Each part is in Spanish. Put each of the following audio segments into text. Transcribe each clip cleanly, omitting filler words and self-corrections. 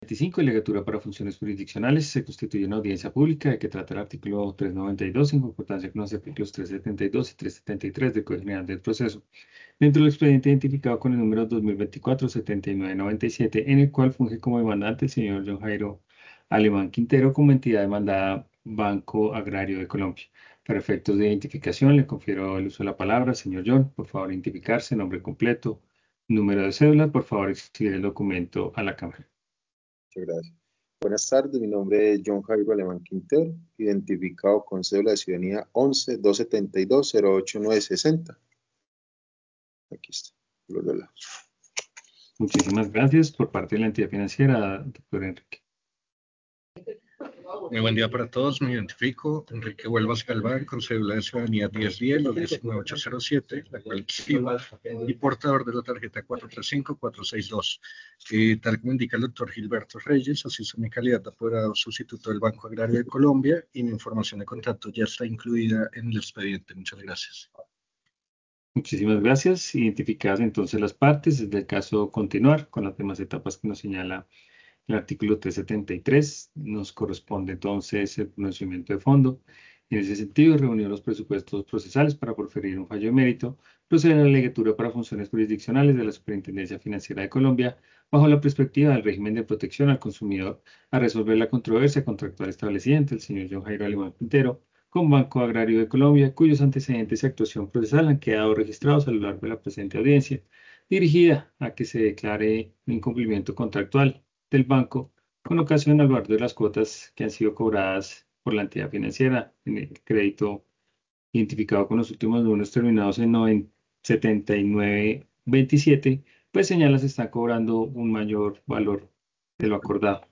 25, Legatura para funciones jurisdiccionales, se constituye una audiencia pública de que trata el artículo 392 en concordancia con los artículos 372 y 373 del Código General del Proceso, dentro del expediente identificado con el número 2024-7997, en el cual funge como demandante el señor John Jairo Alemán Quintero como entidad demandada Banco Agrario de Colombia. Para efectos de identificación, le confiero el uso de la palabra. Señor John, por favor, identificarse, nombre completo, número de cédula, por favor, exhibir el documento a la Cámara. Muchas gracias. Buenas tardes, mi nombre es John Jairo Alemán Quintero, identificado con cédula de ciudadanía 11-272-08960. Aquí está, los de lados. Muchísimas gracias. Por parte de la entidad financiera, doctor Enrique. Muy buen día para todos. Me identifico Enrique Huelvas Galván, con cédula de ciudadanía 1010-19807, la cual activa y portador de la tarjeta 435462. Tal como indica el doctor Gilberto Reyes, asisto en mi calidad de apoderado sustituto del Banco Agrario de Colombia y mi información de contacto ya está incluida en el expediente. Muchas gracias. Muchísimas gracias. Identificadas entonces las partes, es del caso continuar con las demás etapas que nos señala el artículo 373. Nos corresponde entonces el conocimiento de fondo. En ese sentido, reunió los presupuestos procesales para proferir un fallo de mérito, proceder a la legatura para funciones jurisdiccionales de la Superintendencia Financiera de Colombia, bajo la perspectiva del régimen de protección al consumidor, a resolver la controversia contractual establecida entre el señor John Jairo Alemán Quintero con Banco Agrario de Colombia, cuyos antecedentes y actuación procesal han quedado registrados a lo largo de la presente audiencia, dirigida a que se declare un incumplimiento contractual del banco con ocasión al valor de las cuotas que han sido cobradas por la entidad financiera en el crédito identificado con los últimos números terminados en 7927, pues señala se está cobrando un mayor valor de lo acordado.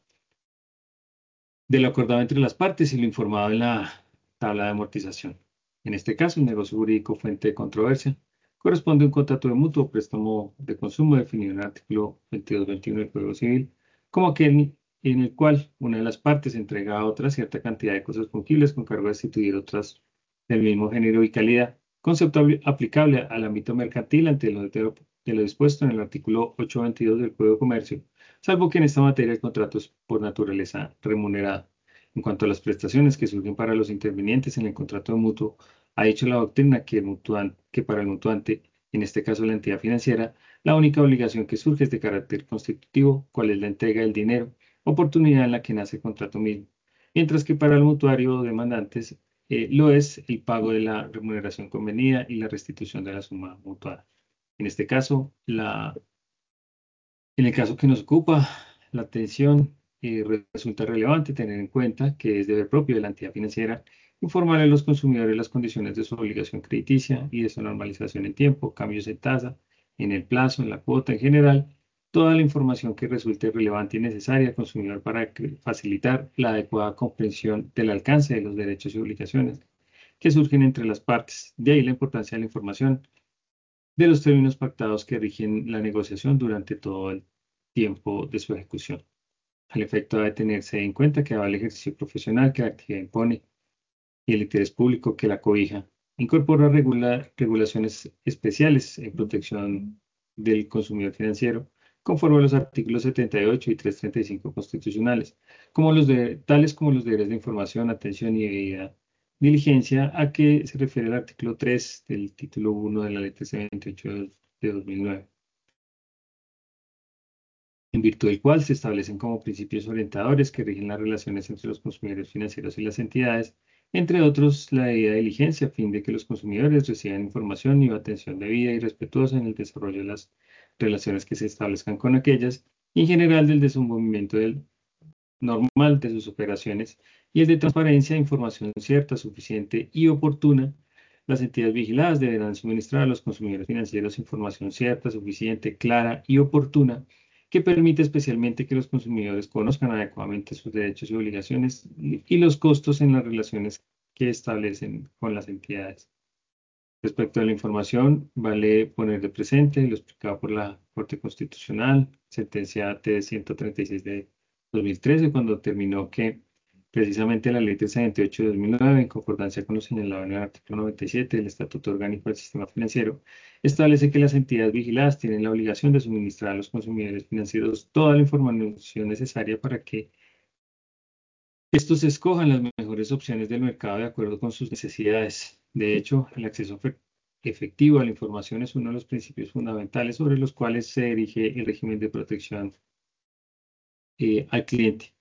De lo acordado entre las partes y lo informado en la tabla de amortización. En este caso, el negocio jurídico fuente de controversia corresponde a un contrato de mutuo préstamo de consumo definido en el artículo 2221 del Código Civil, como aquel en el cual una de las partes entrega a otra cierta cantidad de cosas fungibles con cargo de restituir otras del mismo género y calidad, concepto aplicable al ámbito mercantil ante de lo dispuesto en el artículo 822 del Código de Comercio, salvo que en esta materia el contrato es por naturaleza remunerado. En cuanto a las prestaciones que surgen para los intervinientes en el contrato de mutuo, ha dicho la doctrina que para el mutuante, en este caso la entidad financiera, la única obligación que surge es de carácter constitutivo, cual es la entrega del dinero, oportunidad en la que nace el contrato mismo, mientras que para el mutuario o demandantes lo es el pago de la remuneración convenida y la restitución de la suma mutuada. En este caso, en el caso que nos ocupa, la atención resulta relevante tener en cuenta que es deber propio de la entidad financiera informar a los consumidores las condiciones de su obligación crediticia y de su normalización en tiempo, cambios en tasa, en el plazo, en la cuota en general, toda la información que resulte relevante y necesaria al consumidor para facilitar la adecuada comprensión del alcance de los derechos y obligaciones que surgen entre las partes. De ahí la importancia de la información de los términos pactados que rigen la negociación durante todo el tiempo de su ejecución. Al efecto debe tenerse en cuenta que va el ejercicio profesional que la actividad impone y el interés público que la cobija. Incorpora regulaciones especiales en protección del consumidor financiero, conforme a los artículos 78 y 335 constitucionales, tales como los deberes de información, atención y debida diligencia a que se refiere el artículo 3 del título 1 de la Ley 1328 de 2009, en virtud del cual se establecen como principios orientadores que rigen las relaciones entre los consumidores financieros y las entidades, entre otros la debida diligencia a fin de que los consumidores reciban información y atención debida y respetuosa en el desarrollo de las relaciones que se establezcan con aquellas y en general del desenvolvimiento normal de sus operaciones y el de transparencia de información cierta, suficiente y oportuna. Las entidades vigiladas deberán suministrar a los consumidores financieros información cierta, suficiente, clara y oportuna que permite especialmente que los consumidores conozcan adecuadamente sus derechos y obligaciones y los costos en las relaciones que establecen con las entidades. Respecto a la información, vale poner de presente lo explicado por la Corte Constitucional, sentencia T 136 de 2013, cuando determinó que Precisamente la Ley 378 de 2009, en concordancia con lo señalado en el artículo 97 del Estatuto Orgánico del Sistema Financiero, establece que las entidades vigiladas tienen la obligación de suministrar a los consumidores financieros toda la información necesaria para que estos escojan las mejores opciones del mercado de acuerdo con sus necesidades. De hecho, el acceso efectivo a la información es uno de los principios fundamentales sobre los cuales se erige el régimen de protección al cliente.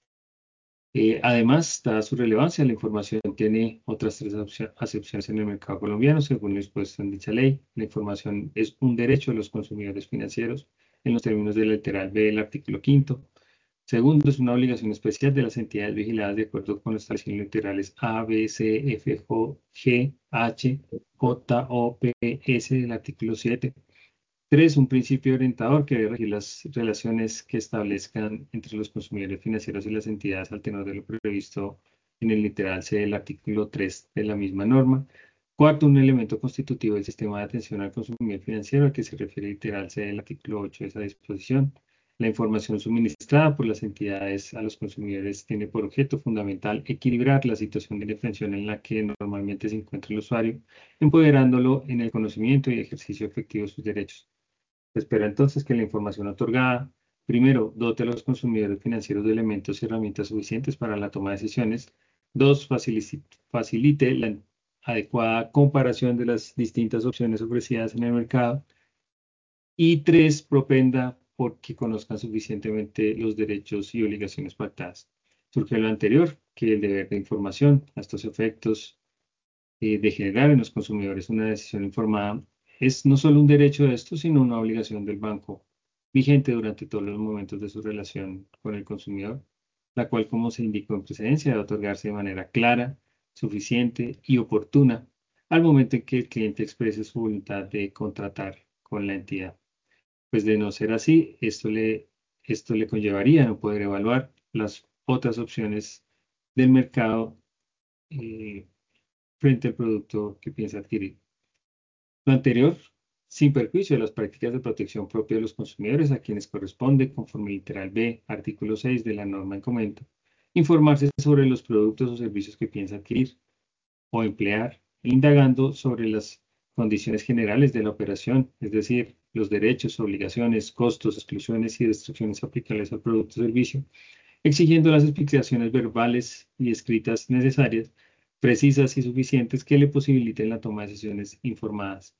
Además, dada su relevancia, la información tiene otras tres acepciones en el mercado colombiano, según lo expuesto en dicha ley. La información es un derecho de los consumidores financieros en los términos del literal B del artículo 5º. Segundo, es una obligación especial de las entidades vigiladas de acuerdo con los establecidos literales A, B, C, F, G, H, J, O, P, S del artículo 7. Tres, un principio orientador que debe regir las relaciones que establezcan entre los consumidores financieros y las entidades al tenor de lo previsto en el literal C del artículo 3 de la misma norma. Cuarto, un elemento constitutivo del sistema de atención al consumidor financiero al que se refiere el literal C del artículo 8 de esa disposición. La información suministrada por las entidades a los consumidores tiene por objeto fundamental equilibrar la situación de indefensión en la que normalmente se encuentra el usuario, empoderándolo en el conocimiento y ejercicio efectivo de sus derechos. Se espera entonces que la información otorgada, primero, dote a los consumidores financieros de elementos y herramientas suficientes para la toma de decisiones. Dos, facilite la adecuada comparación de las distintas opciones ofrecidas en el mercado. Y tres, propenda porque conozcan suficientemente los derechos y obligaciones pactadas. Surge lo anterior, que el deber de información a estos efectos de generar en los consumidores una decisión informada es no solo un derecho de estos, sino una obligación del banco vigente durante todos los momentos de su relación con el consumidor, la cual, como se indicó en precedencia, debe otorgarse de manera clara, suficiente y oportuna al momento en que el cliente exprese su voluntad de contratar con la entidad. Pues de no ser así, esto le conllevaría a no poder evaluar las otras opciones del mercado frente al producto que piensa adquirir. Lo anterior, sin perjuicio de las prácticas de protección propia de los consumidores a quienes corresponde, conforme al literal B, artículo 6 de la norma en comento, informarse sobre los productos o servicios que piensa adquirir o emplear, indagando sobre las condiciones generales de la operación, es decir, los derechos, obligaciones, costos, exclusiones y restricciones aplicables al producto o servicio, exigiendo las explicaciones verbales y escritas necesarias, precisas y suficientes que le posibiliten la toma de decisiones informadas.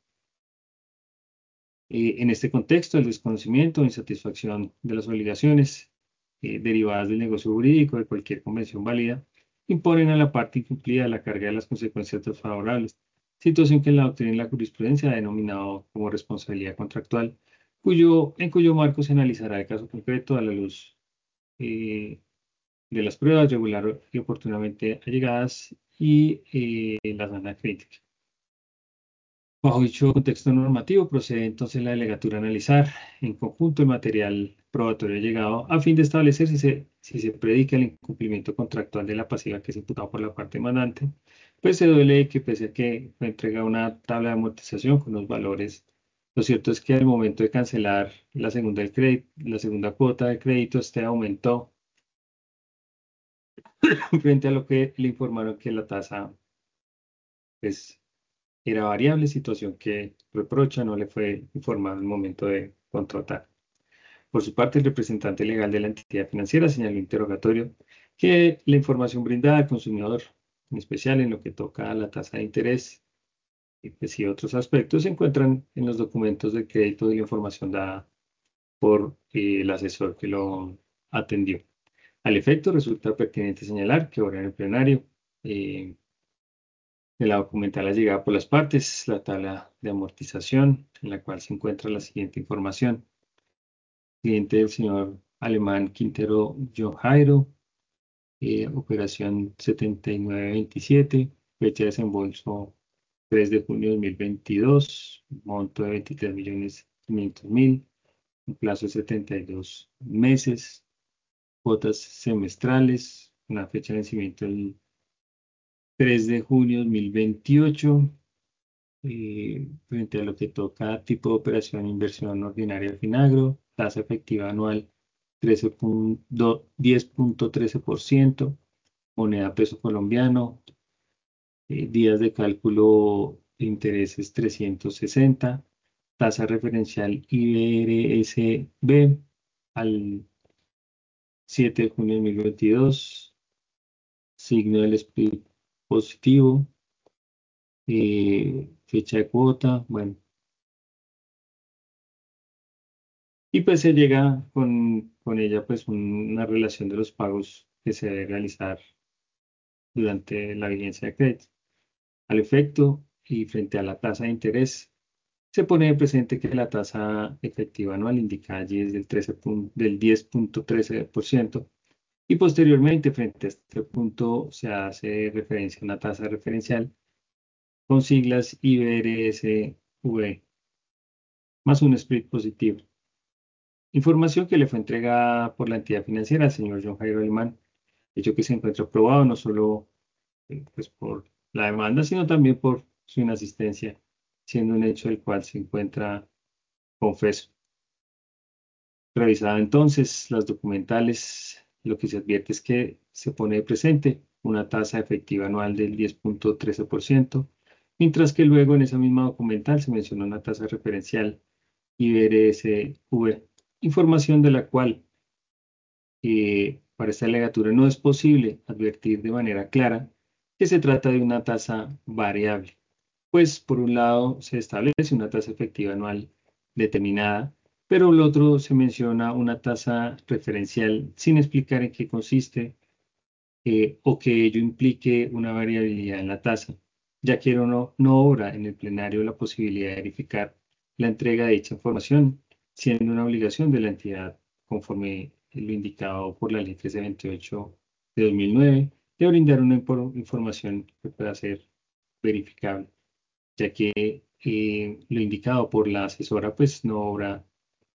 En este contexto, el desconocimiento o insatisfacción de las obligaciones derivadas del negocio jurídico de cualquier convención válida imponen a la parte incumplida la carga de las consecuencias desfavorables, situación que en la doctrina y la jurisprudencia ha denominado como responsabilidad contractual, en cuyo marco se analizará el caso concreto a la luz de las pruebas regular y oportunamente allegadas y la sana crítica. Bajo dicho contexto normativo, procede entonces la delegatura a analizar en conjunto el material probatorio llegado a fin de establecer si se predica el incumplimiento contractual de la pasiva que es imputada por la parte demandante, pues se duele que pese a que fue entregada una tabla de amortización con los valores, lo cierto es que al momento de cancelar la segunda cuota de crédito, este aumentó frente a lo que le informaron que la tasa pues, era variable, situación que reprocha no le fue informado en el momento de contratar. Por su parte, el representante legal de la entidad financiera señaló en interrogatorio que la información brindada al consumidor, en especial en lo que toca a la tasa de interés y otros aspectos, se encuentran en los documentos de crédito y la información dada por el asesor que lo atendió. Al efecto, resulta pertinente señalar que ahora en el plenario de la documental llegada por las partes, la tabla de amortización, en la cual se encuentra la siguiente información. Cliente del señor Alemán Quintero John Jairo, operación 7927, fecha de desembolso 3 de junio de 2022, monto de 23.500.000, un plazo de 72 meses, cuotas semestrales, una fecha de vencimiento el 3 de junio de 2028, frente a lo que toca tipo de operación inversión ordinaria al Finagro, tasa efectiva anual 10.13%, moneda peso colombiano, días de cálculo de intereses 360, tasa referencial IBRSB al 7 de junio de 2022, signo del split positivo, fecha de cuota, bueno. Y pues se llega con ella pues una relación de los pagos que se debe realizar durante la vigencia de crédito. Al efecto y frente a la tasa de interés, se pone de presente que la tasa efectiva anual indicada allí es del 10.13% y posteriormente frente a este punto se hace referencia a una tasa referencial con siglas IBRSV más un split positivo. Información que le fue entregada por la entidad financiera al señor John Jairo Alemán, hecho que se encuentra aprobado no solo pues, por la demanda, sino también por su inasistencia, siendo un hecho del cual se encuentra confeso. Revisada entonces las documentales, lo que se advierte es que se pone de presente una tasa efectiva anual del 10.13%, mientras que luego en esa misma documental se menciona una tasa referencial IBRSV, información de la cual para esta alegatura no es posible advertir de manera clara que se trata de una tasa variable, pues por un lado se establece una tasa efectiva anual determinada, pero el otro se menciona una tasa referencial sin explicar en qué consiste o que ello implique una variabilidad en la tasa, ya que no obra en el plenario la posibilidad de verificar la entrega de dicha información, siendo una obligación de la entidad conforme lo indicado por la Ley 1328 de 2009, de brindar una información que pueda ser verificable, ya que lo indicado por la asesora pues no obra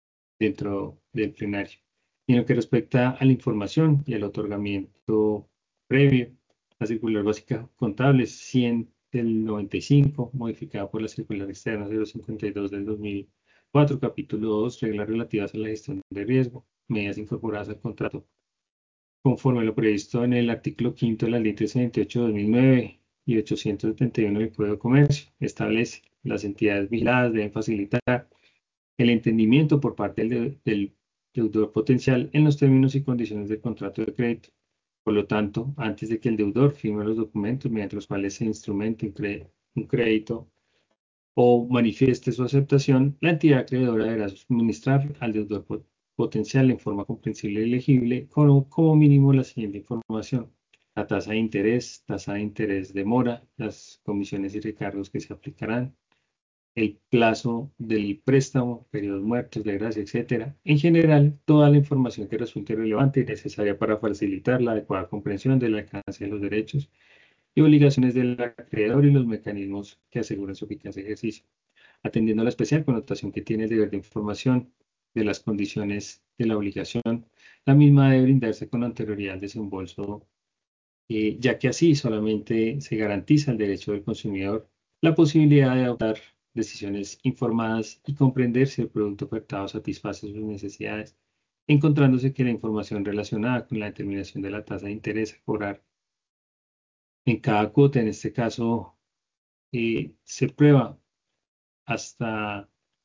dentro del plenario. Y en lo que respecta a la información y al otorgamiento previo, la circular básica contable 100 del 95, modificada por la circular externa 052 del 2004, capítulo 2, reglas relativas a la gestión de riesgo, medidas incorporadas al contrato, conforme a lo previsto en el artículo 5 de la Ley 328 de 2009 y 871 del Código de Comercio, establece las entidades vigiladas deben facilitar el entendimiento por parte del deudor potencial en los términos y condiciones del contrato de crédito. Por lo tanto, antes de que el deudor firme los documentos mediante los cuales se instrumente un crédito o manifieste su aceptación, la entidad acreedora deberá suministrar al deudor potencial en forma comprensible y legible como mínimo la siguiente información: la tasa de interés de mora, las comisiones y recargos que se aplicarán, el plazo del préstamo, periodos muertos, de gracia, etcétera. En general, toda la información que resulte relevante y necesaria para facilitar la adecuada comprensión del alcance de los derechos y obligaciones del acreedor y los mecanismos que aseguran su eficaz ejercicio. Atendiendo a la especial connotación que tiene el deber de información de las condiciones de la obligación, la misma debe brindarse con anterioridad al desembolso, ya que así solamente se garantiza el derecho del consumidor, la posibilidad de adoptar decisiones informadas y comprender si el producto ofertado satisface sus necesidades, encontrándose que la información relacionada con la determinación de la tasa de interés a cobrar en cada cuota, en este caso, se prueba hasta,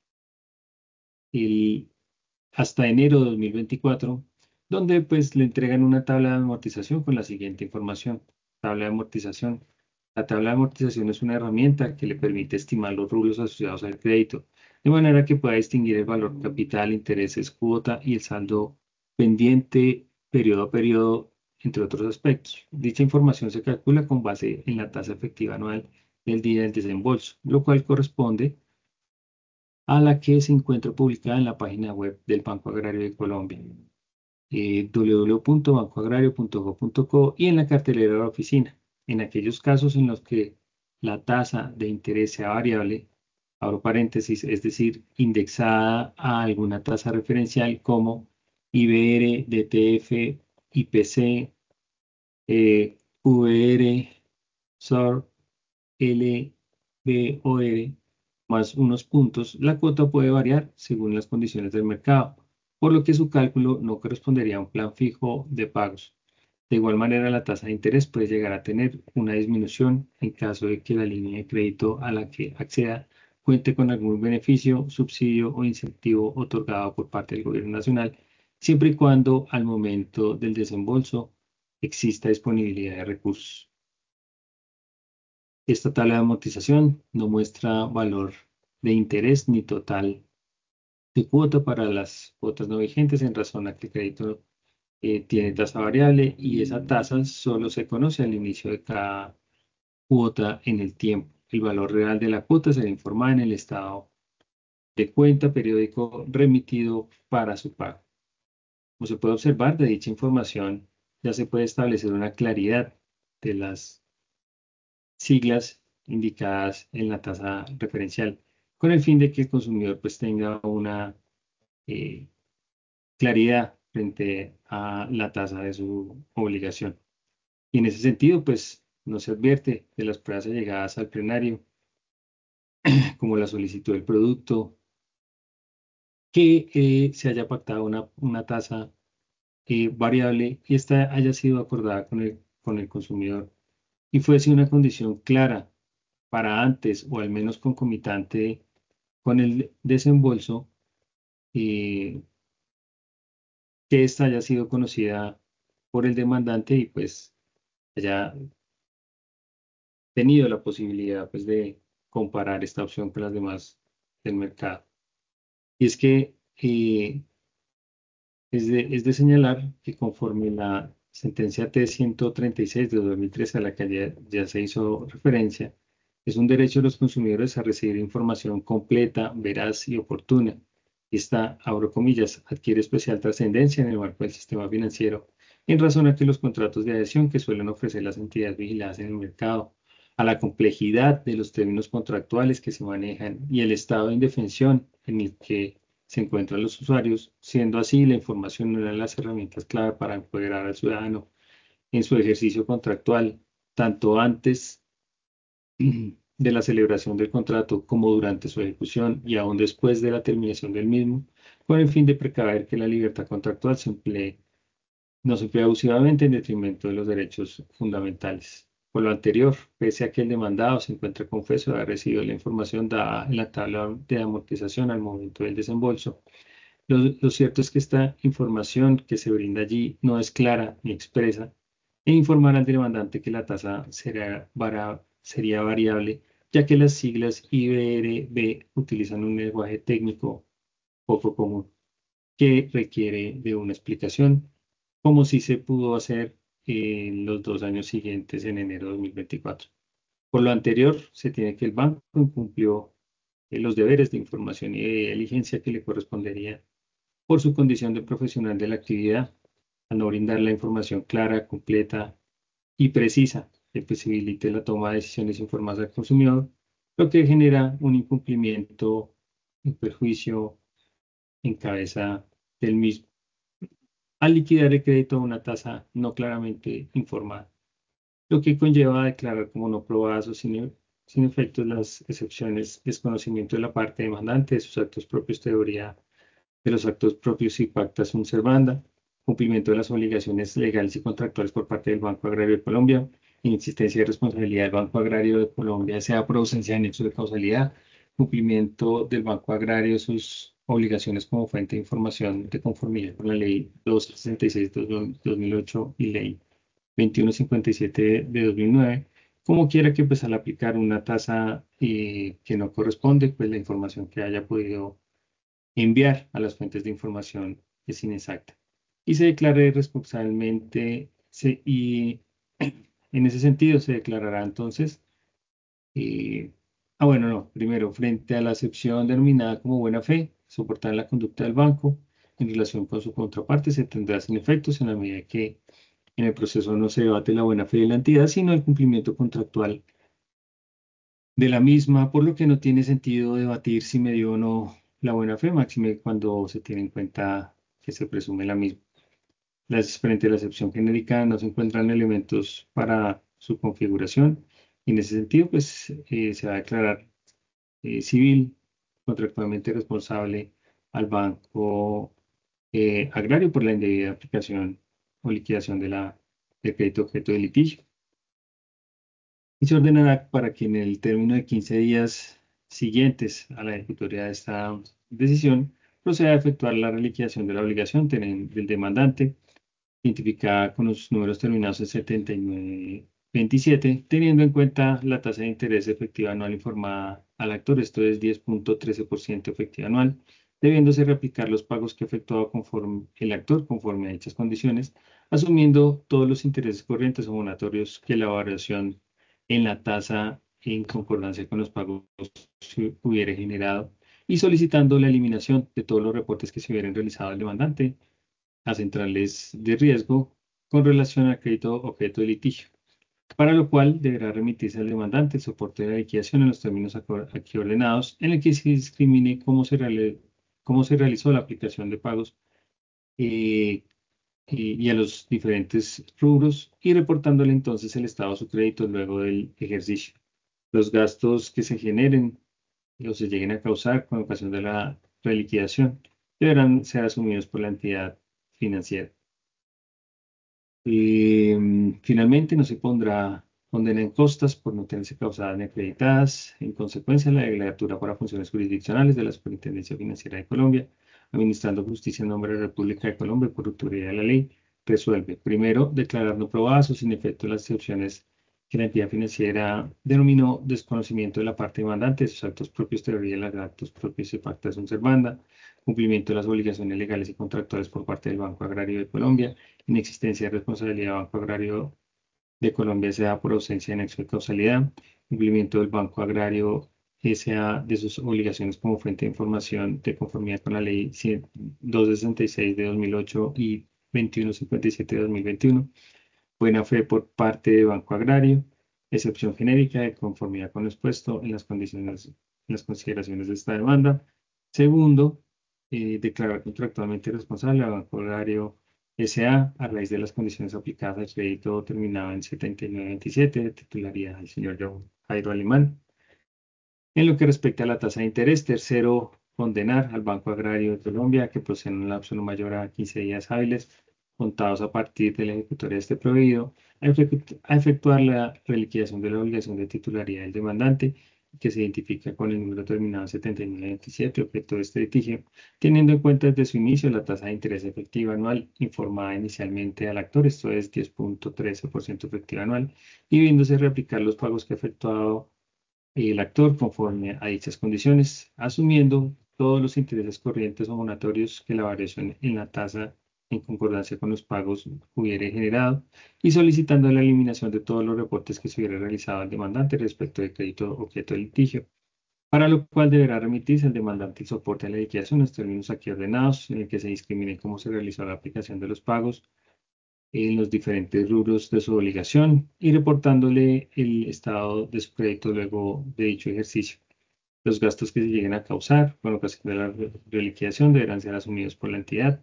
el, hasta enero de 2024, donde pues le entregan una tabla de amortización con la siguiente información. Tabla de amortización. La tabla de amortización es una herramienta que le permite estimar los rublos asociados al crédito, de manera que pueda distinguir el valor capital, intereses, cuota y el saldo pendiente periodo a periodo, entre otros aspectos. Dicha información se calcula con base en la tasa efectiva anual del día del desembolso, lo cual corresponde a la que se encuentra publicada en la página web del Banco Agrario de Colombia, www.bancoagrario.gov.co, y en la cartelera de la oficina. En aquellos casos en los que la tasa de interés sea variable, abro paréntesis, es decir, indexada a alguna tasa referencial como IBR, DTF, IPC, VR, SOR, LBOR, más unos puntos, la cuota puede variar según las condiciones del mercado, por lo que su cálculo no correspondería a un plan fijo de pagos. De igual manera, la tasa de interés puede llegar a tener una disminución en caso de que la línea de crédito a la que acceda cuente con algún beneficio, subsidio o incentivo otorgado por parte del gobierno nacional, siempre y cuando al momento del desembolso exista disponibilidad de recursos. Esta tabla de amortización no muestra valor de interés ni total de cuota para las cuotas no vigentes en razón a que el crédito tiene tasa variable y esa tasa solo se conoce al inicio de cada cuota en el tiempo. El valor real de la cuota será informado en el estado de cuenta periódico remitido para su pago. Como se puede observar, de dicha información ya se puede establecer una claridad de las siglas indicadas en la tasa referencial, con el fin de que el consumidor pues tenga una eh, claridad frente a la tasa de su obligación. Y en ese sentido, pues no se advierte de las pruebas allegadas al plenario, como la solicitud del producto, que se haya pactado una tasa variable y esta haya sido acordada con el consumidor y fuese una condición clara para antes o al menos concomitante con el desembolso, eh, que esta haya sido conocida por el demandante y pues haya tenido la posibilidad pues de comparar esta opción con las demás del mercado. Y es que es de señalar que conforme la sentencia T-136 de 2013 a la que ya se hizo referencia, es un derecho de los consumidores a recibir información completa, veraz y oportuna. Y esta, abro comillas, adquiere especial trascendencia en el marco del sistema financiero, en razón a que los contratos de adhesión que suelen ofrecer las entidades vigiladas en el mercado, a la complejidad de los términos contractuales que se manejan y el estado de indefensión en el que se encuentran los usuarios, siendo así la información una de las herramientas clave para empoderar al ciudadano en su ejercicio contractual, tanto antes de la celebración del contrato como durante su ejecución y aún después de la terminación del mismo, con el fin de precaver que la libertad contractual no se emplee abusivamente en detrimento de los derechos fundamentales. Por lo anterior, pese a que el demandado se encuentra confeso de haber recibido la información dada en la tabla de amortización al momento del desembolso, lo cierto es que esta información que se brinda allí no es clara ni expresa e informar al demandante que la tasa sería variable, ya que las siglas IBRB utilizan un lenguaje técnico poco común que requiere de una explicación, como si se pudo hacer en los 2 años siguientes en enero de 2024. Por lo anterior, se tiene que el banco incumplió los deberes de información y de diligencia que le correspondería por su condición de profesional de la actividad, al no brindar la información clara, completa y precisa que posibilite la toma de decisiones informadas al consumidor, lo que genera un incumplimiento, un perjuicio en cabeza del mismo, al liquidar el crédito a una tasa no claramente informada, lo que conlleva a declarar como no probadas o sin efectos las excepciones, desconocimiento de la parte demandante de sus actos propios, teoría de los actos propios y pacta sunt servanda, cumplimiento de las obligaciones legales y contractuales por parte del Banco Agrario de Colombia, inexistencia de responsabilidad del Banco Agrario de Colombia, sea por ausencia de nexo de causalidad, cumplimiento del Banco Agrario de sus obligaciones como fuente de información de conformidad con la Ley 266 de 2008 y Ley 2157 de 2009, como quiera que pues al aplicar una tasa que no corresponde, pues la información que haya podido enviar a las fuentes de información es inexacta. Y se declare responsablemente, y en ese sentido se declarará entonces, eh, bueno, no, primero, frente a la excepción denominada como buena fe, soportar la conducta del banco en relación con su contraparte, se tendrá sin efectos en la medida que en el proceso no se debate la buena fe de la entidad, sino el cumplimiento contractual de la misma, por lo que no tiene sentido debatir si me dio o no la buena fe, máxime cuando se tiene en cuenta que se presume la misma. Frente a la excepción genérica no se encuentran elementos para su configuración y en ese sentido pues se va a declarar civil, contractualmente responsable al banco agrario por la indebida aplicación o liquidación de del crédito objeto de litigio. Y se ordenará para que en el término de 15 días siguientes a la ejecutoria de esta decisión proceda a efectuar la reliquidación de la obligación del demandante, identificada con los números terminados en 7927, teniendo en cuenta la tasa de interés efectiva anual informada al actor, esto es 10.13% efectiva anual, debiéndose reaplicar los pagos que ha efectuado conforme el actor conforme a dichas condiciones, asumiendo todos los intereses corrientes o moratorios que la variación en la tasa en concordancia con los pagos se hubiere generado y solicitando la eliminación de todos los reportes que se hubieran realizado al demandante a centrales de riesgo con relación al crédito objeto de litigio, para lo cual deberá remitirse al demandante el soporte de la liquidación en los términos aquí ordenados, en el que se discrimine cómo se realizó la aplicación de pagos eh, y a los diferentes rubros y reportándole entonces el estado de su crédito luego del ejercicio. Los gastos que se generen o se lleguen a causar con ocasión de la reliquidación deberán ser asumidos por la entidad financiera. Finalmente, no se pondrá condena en costas por no tenerse causadas ni acreditadas. En consecuencia, la declaratura para funciones jurisdiccionales de la Superintendencia Financiera de Colombia, administrando justicia en nombre de la República de Colombia por autoridad de la ley, resuelve: primero, declarar no probadas o sin efecto las excepciones que la entidad financiera denominó desconocimiento de la parte demandante de sus actos propios, teoría de los actos propios y pacta sunt servanda, cumplimiento de las obligaciones legales y contractuales por parte del Banco Agrario de Colombia, inexistencia de responsabilidad del Banco Agrario de Colombia S.A. por ausencia de nexo de causalidad, cumplimiento del Banco Agrario S.A. de sus obligaciones como fuente de información de conformidad con la Ley 266 de 2008 y 2157 de 2021, buena fe por parte del Banco Agrario, excepción genérica de conformidad con lo expuesto en las consideraciones de esta demanda. Segundo, declarar contractualmente responsable al Banco Agrario S.A. a raíz de las condiciones aplicadas al crédito terminado en 7927 de titularidad del señor John Jairo Alemán. En lo que respecta a la tasa de interés, tercero, condenar al Banco Agrario de Colombia a que proceda en un lapso no mayor a 15 días hábiles contados a partir de la ejecutoria de este proveído, a efectuar la reliquidación de la obligación de titularidad del demandante, que se identifica con el número terminado en 7927, objeto de este litigio, teniendo en cuenta desde su inicio la tasa de interés efectiva anual informada inicialmente al actor, esto es 10.13% efectiva anual, y viéndose reaplicar los pagos que ha efectuado el actor conforme a dichas condiciones, asumiendo todos los intereses corrientes o moratorios que la variación en la tasa en concordancia con los pagos hubiere generado y solicitando la eliminación de todos los reportes que se hubiera realizado al demandante respecto del crédito objeto de litigio, para lo cual deberá remitirse al demandante el soporte a la liquidación en los términos aquí ordenados, en el que se discrimine cómo se realizó la aplicación de los pagos en los diferentes rubros de su obligación y reportándole el estado de su crédito luego de dicho ejercicio. Los gastos que se lleguen a causar con ocasión de la reliquidación deberán ser asumidos por la entidad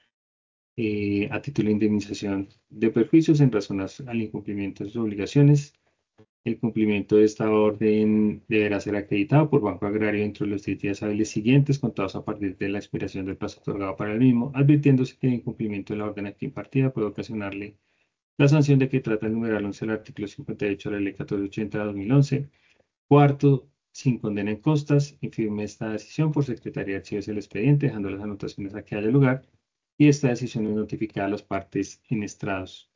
a título de indemnización de perjuicios en razón al incumplimiento de sus obligaciones. El cumplimiento de esta orden deberá ser acreditado por Banco Agrario dentro de los 10 días hábiles siguientes, contados a partir de la expiración del plazo otorgado para el mismo, advirtiéndose que el incumplimiento de la orden aquí impartida puede ocasionarle la sanción de que trata el numeral 11 del artículo 58 de la Ley 1480 de 2011. Cuarto, sin condena en costas, infirme esta decisión por Secretaría de Archivos del expediente, dejando las anotaciones a que haya lugar, y esta decisión es notificada a las partes en estrados.